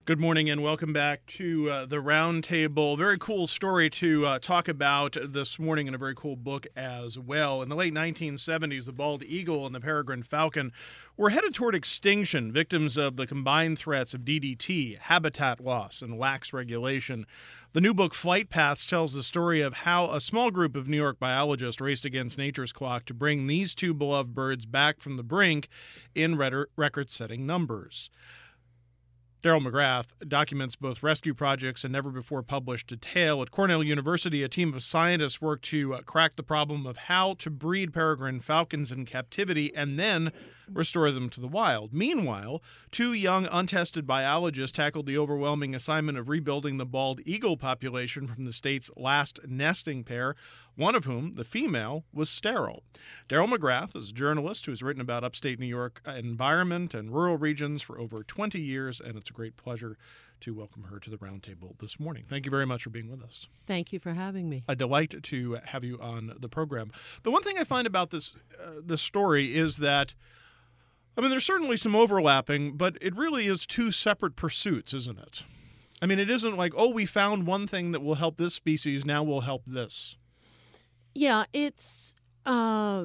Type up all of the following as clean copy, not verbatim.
Good morning and welcome back to the Roundtable. Very cool story to talk about this morning, and a very cool book as well. In the late 1970s, the bald eagle and the peregrine falcon were headed toward extinction, victims of the combined threats of DDT, habitat loss, and lax regulation. The new book, Flight Paths, tells the story of how a small group of New York biologists raced against nature's clock to bring these two beloved birds back from the brink in record-setting numbers. Darryl McGrath documents both rescue projects and never-before-published detail. At Cornell University, a team of scientists worked to crack the problem of how to breed peregrine falcons in captivity and then restore them to the wild. Meanwhile, two young, untested biologists tackled the overwhelming assignment of rebuilding the bald eagle population from the state's last nesting pair, one of whom, the female, was sterile. Darryl McGrath is a journalist who has written about upstate New York environment and rural regions for over 20 years, and it's a great pleasure to welcome her to the Roundtable this morning. Thank you very much for being with us. Thank you for having me. A delight to have you on the program. The one thing I find about this story is that, I mean, there's certainly some overlapping, but it really is two separate pursuits, isn't it? I mean, it isn't like, oh, we found one thing that will help this species, now we'll help this. Yeah, it's a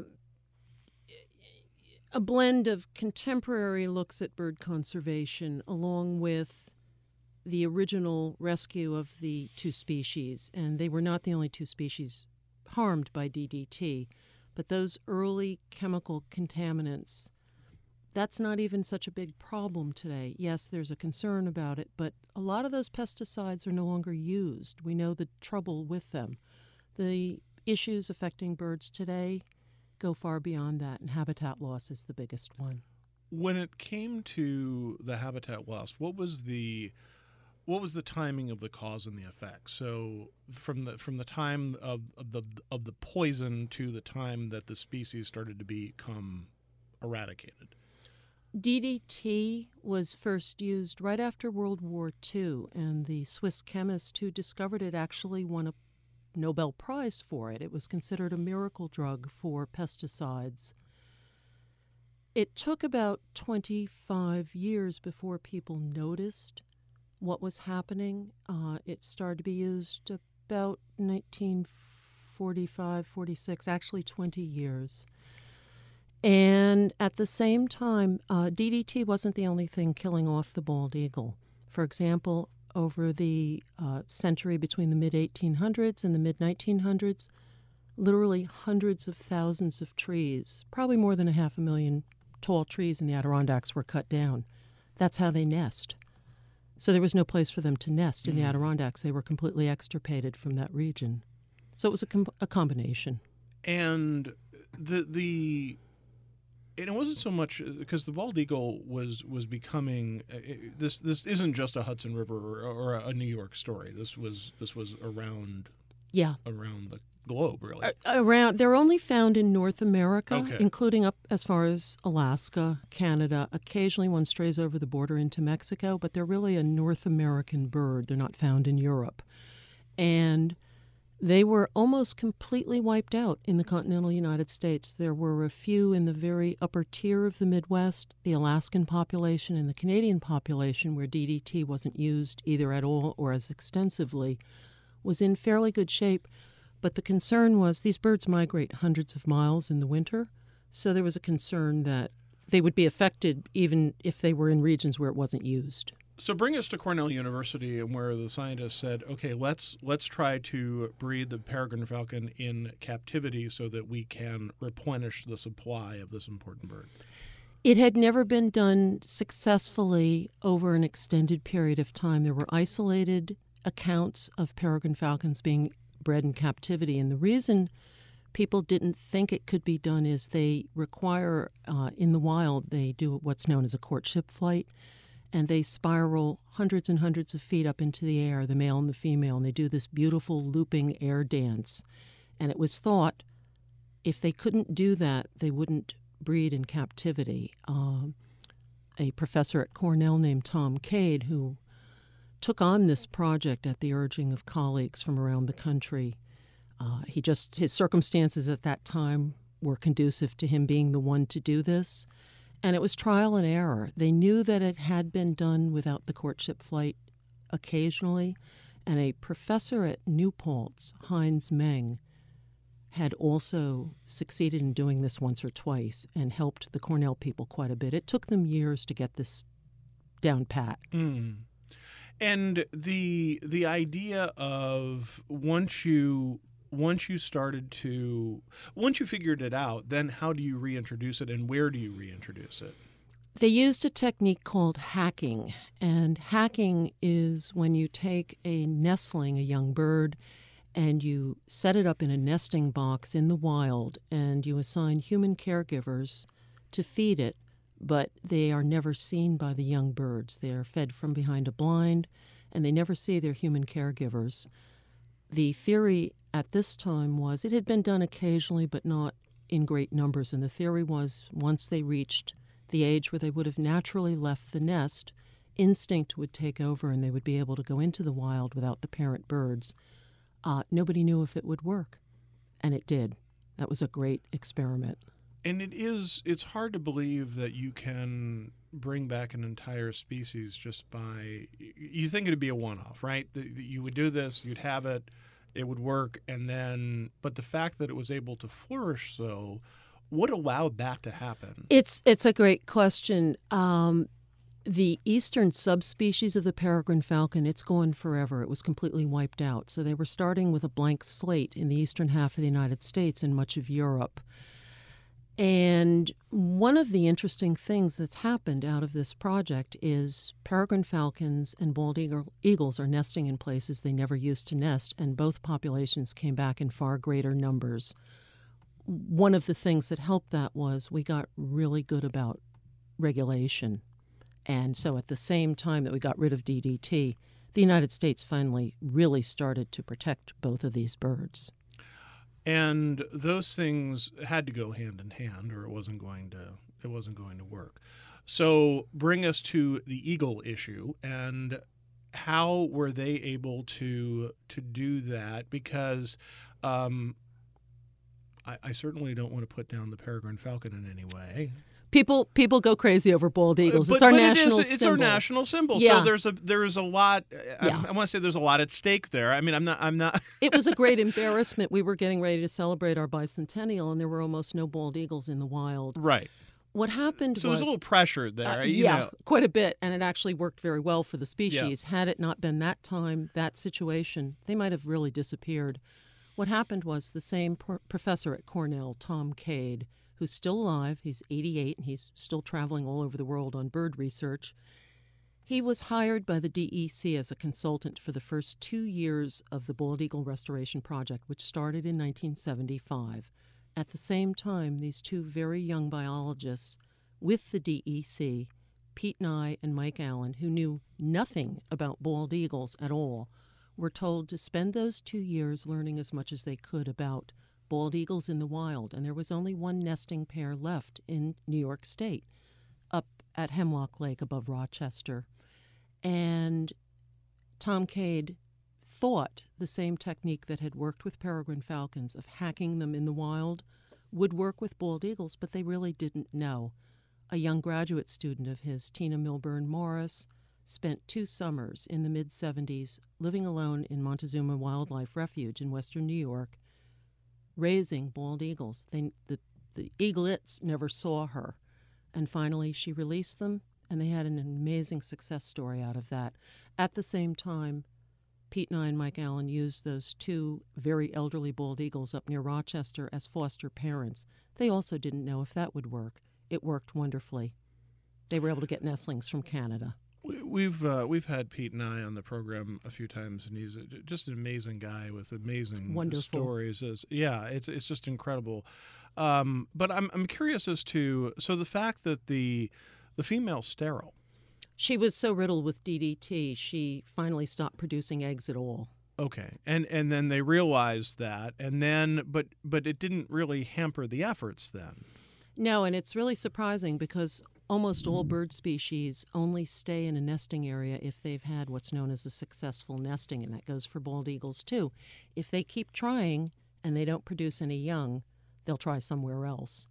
blend of contemporary looks at bird conservation along with the original rescue of the two species. And they were not the only two species harmed by DDT, but those early chemical contaminants, that's not even such a big problem today. Yes, there's a concern about it, but a lot of those pesticides are no longer used. We know the trouble with them. The issues affecting birds today go far beyond that, and habitat loss is the biggest one. When it came to the habitat loss, what was the timing of the cause and the effect? So from the time of the poison to the time that the species started to become eradicated. DDT was first used right after World War II, and the Swiss chemist who discovered it actually won a Nobel Prize for it. It was considered a miracle drug for pesticides. It took about 25 years before people noticed what was happening. It started to be used about 1945, 46, actually 20 years. And at the same time, DDT wasn't the only thing killing off the bald eagle. For example, over the century between the mid-1800s and the mid-1900s, literally hundreds of thousands of trees, probably more than 500,000 tall trees in the Adirondacks were cut down. That's how they nest. So there was no place for them to nest in the Adirondacks. They were completely extirpated from that region. So it was a combination. And and it wasn't so much because the bald eagle was becoming this isn't just a Hudson River or a New York story. This was around the globe, really. They're only found in North America, Okay. including up as far as Alaska, Canada. Occasionally one strays over the border into Mexico, but they're really a North American bird. They're not found in Europe. And they were almost completely wiped out in the continental United States. There were a few in the very upper tier of the Midwest, the Alaskan population and the Canadian population, where DDT wasn't used either at all or as extensively, was in fairly good shape. But the concern was these birds migrate hundreds of miles in the winter, so there was a concern that they would be affected even if they were in regions where it wasn't used. So bring us to Cornell University, and where the scientists said, okay, let's try to breed the peregrine falcon in captivity so that we can replenish the supply of this important bird. It had never been done successfully over an extended period of time. There were isolated accounts of peregrine falcons being bred in captivity, and the reason people didn't think it could be done is they require, in the wild, they do what's known as a courtship flight, and they spiral hundreds and hundreds of feet up into the air, the male and the female, and they do this beautiful looping air dance. And it was thought if they couldn't do that, they wouldn't breed in captivity. A professor at Cornell named Tom Cade, who took on this project at the urging of colleagues from around the country, his circumstances at that time were conducive to him being the one to do this. And it was trial and error. They knew that it had been done without the courtship flight occasionally, and a professor at New Paltz, Heinz Meng, had also succeeded in doing this once or twice and helped the Cornell people quite a bit. It took them years to get this down pat. Mm. And the idea of once you figured it out, then how do you reintroduce it, and where do you reintroduce it? They used a technique called hacking, and hacking is when you take a nestling, a young bird, and you set it up in a nesting box in the wild, and you assign human caregivers to feed it, but they are never seen by the young birds. They are fed from behind a blind, and they never see their human caregivers. The theory at this time was it had been done occasionally, but not in great numbers, and the theory was once they reached the age where they would have naturally left the nest, instinct would take over and they would be able to go into the wild without the parent birds. Nobody knew if it would work, and it did. That was a great experiment. And it's hard to believe that you can bring back an entire species just by, you think it'd be a one-off, right? You would do this, you'd have it, it would work, but the fact that it was able to flourish so, what allowed that to happen? It's a great question. The eastern subspecies of the peregrine falcon, it's gone forever. It was completely wiped out. So they were starting with a blank slate in the eastern half of the United States and much of Europe. And one of the interesting things that's happened out of this project is peregrine falcons and bald eagles are nesting in places they never used to nest, and both populations came back in far greater numbers. One of the things that helped that was we got really good about regulation. And so at the same time that we got rid of DDT, the United States finally really started to protect both of these birds. And those things had to go hand in hand, or it wasn't going to work. So bring us to the eagle issue, and how were they able to do that? Because I certainly don't want to put down the peregrine falcon in any way. People go crazy over bald eagles. It's our national symbol. It's our national symbol. Yeah. So there's a lot. Yeah. I want to say there's a lot at stake there. I mean, I'm not. It was a great embarrassment. We were getting ready to celebrate our bicentennial, and there were almost no bald eagles in the wild. Right. What happened So was... there's a little pressure there. Quite a bit, and it actually worked very well for the species. Yeah. Had it not been that time, that situation, they might have really disappeared. What happened was the same professor at Cornell, Tom Cade, who's still alive, he's 88, and he's still traveling all over the world on bird research. He was hired by the DEC as a consultant for the first 2 years of the Bald Eagle Restoration Project, which started in 1975. At the same time, these two very young biologists with the DEC, Pete Nye and Mike Allen, who knew nothing about bald eagles at all, were told to spend those 2 years learning as much as they could about bald eagles in the wild, and there was only one nesting pair left in New York State, up at Hemlock Lake above Rochester. And Tom Cade thought the same technique that had worked with peregrine falcons of hacking them in the wild would work with bald eagles, but they really didn't know. A young graduate student of his, Tina Milburn Morris, spent 2 summers in the mid-'70s living alone in Montezuma Wildlife Refuge in western New York, raising bald eagles. The eaglets never saw her. And finally, she released them, and they had an amazing success story out of that. At the same time, Pete Nye and Mike Allen used those 2 very elderly bald eagles up near Rochester as foster parents. They also didn't know if that would work. It worked wonderfully. They were able to get nestlings from Canada. We've had Pete Nye on the program a few times, and he's just an amazing guy with amazing stories. It's just incredible. But I'm curious as to, so the fact that the female's sterile. She was so riddled with DDT, she finally stopped producing eggs at all. Okay, and then they realized that, and then but it didn't really hamper the efforts then. No, and it's really surprising because almost all bird species only stay in a nesting area if they've had what's known as a successful nesting, and that goes for bald eagles too. If they keep trying and they don't produce any young, they'll try somewhere else.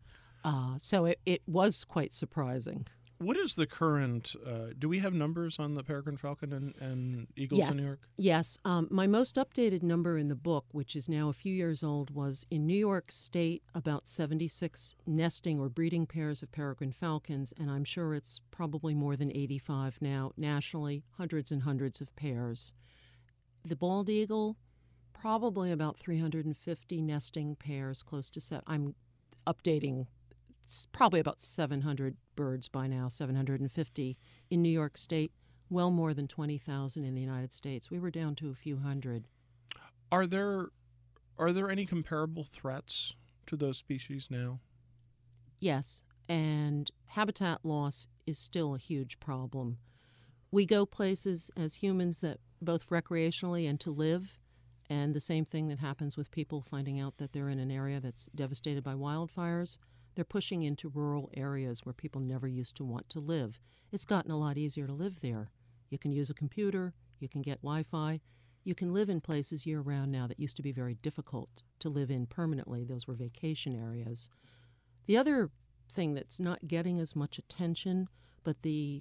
So it was quite surprising. What is the current, do we have numbers on the peregrine falcon and eagles in New York? Yes. My most updated number in the book, which is now a few years old, was in New York State, about 76 nesting or breeding pairs of peregrine falcons, and I'm sure it's probably more than 85 now. Nationally, hundreds and hundreds of pairs. The bald eagle, probably about 350 nesting pairs, close to I'm updating. It's probably about 700 birds by now, 750 in New York State, well more than 20,000 in the United States. We were down to a few hundred. Are there any comparable threats to those species now? Yes, and habitat loss is still a huge problem. We go places as humans that both recreationally and to live, and the same thing that happens with people finding out that they're in an area that's devastated by wildfires. They're pushing into rural areas where people never used to want to live. It's gotten a lot easier to live there. You can use a computer, you can get Wi-Fi, you can live in places year-round now that used to be very difficult to live in permanently. Those were vacation areas. The other thing that's not getting as much attention, but the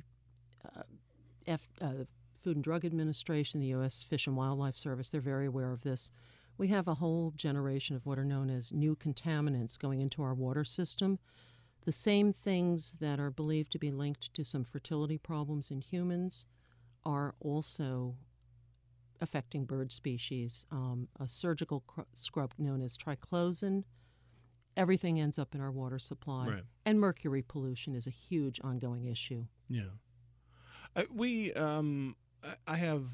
Food and Drug Administration, the U.S. Fish and Wildlife Service, they're very aware of this. We have a whole generation of what are known as new contaminants going into our water system. The same things that are believed to be linked to some fertility problems in humans are also affecting bird species. A surgical scrub known as triclosan, everything ends up in our water supply. Right. And mercury pollution is a huge ongoing issue. Yeah. I have...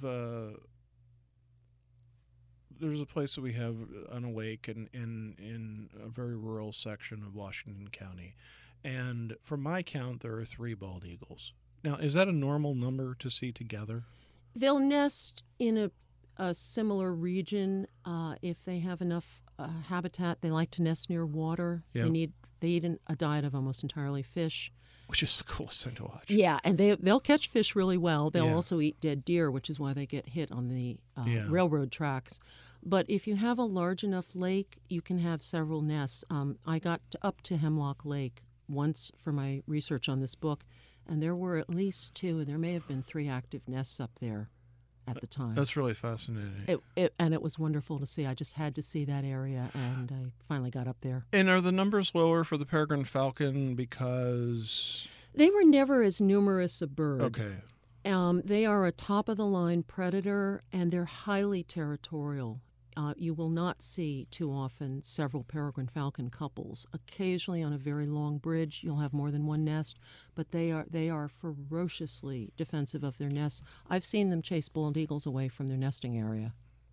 there's a place that we have on a lake in a very rural section of Washington County. And from my count, there are 3 bald eagles. Now, is that a normal number to see together? They'll nest in a similar region if they have enough habitat. They like to nest near water. Yeah. They eat a diet of almost entirely fish. Which is the coolest thing to watch. Yeah, and they'll catch fish really well. They'll Yeah. also eat dead deer, which is why they get hit on the Yeah. railroad tracks. But if you have a large enough lake, you can have several nests. I got up to Hemlock Lake once for my research on this book, and there were at least 2, and there may have been 3 active nests up there at the time. That's really fascinating. And it was wonderful to see. I just had to see that area, and I finally got up there. And are the numbers lower for the peregrine falcon because... They were never as numerous a bird. Okay. They are a top-of-the-line predator, and they're highly territorial. You will not see too often several peregrine falcon couples. Occasionally on a very long bridge, you'll have more than one nest, but they are ferociously defensive of their nests. I've seen them chase bald eagles away from their nesting area.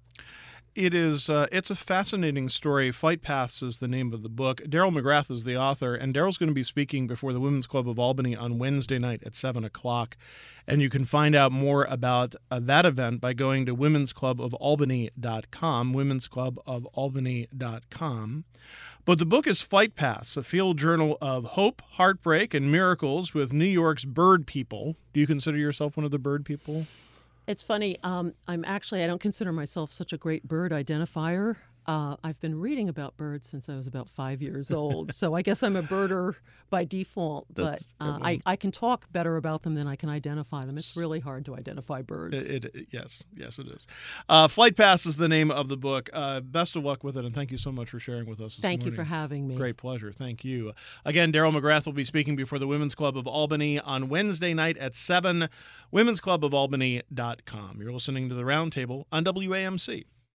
It's a fascinating story. Flight Paths is the name of the book. Daryl McGrath is the author, and Daryl's going to be speaking before the Women's Club of Albany on Wednesday night at 7 o'clock. And you can find out more about that event by going to womensclubofalbany.com, womensclubofalbany.com. But the book is Flight Paths, a field journal of hope, heartbreak, and miracles with New York's bird people. Do you consider yourself one of the bird people? It's funny. I don't consider myself such a great bird identifier. I've been reading about birds since I was about 5 years old, so I guess I'm a birder by default. But I can talk better about them than I can identify them. It's really hard to identify birds. Yes, it is. Flight Paths is the name of the book. Best of luck with it, and thank you so much for sharing with us this Thank you morning. for having me. Great pleasure. Thank you. Again, Daryl McGrath will be speaking before the Women's Club of Albany on Wednesday night at 7, womensclubofalbany.com. You're listening to The Roundtable on WAMC.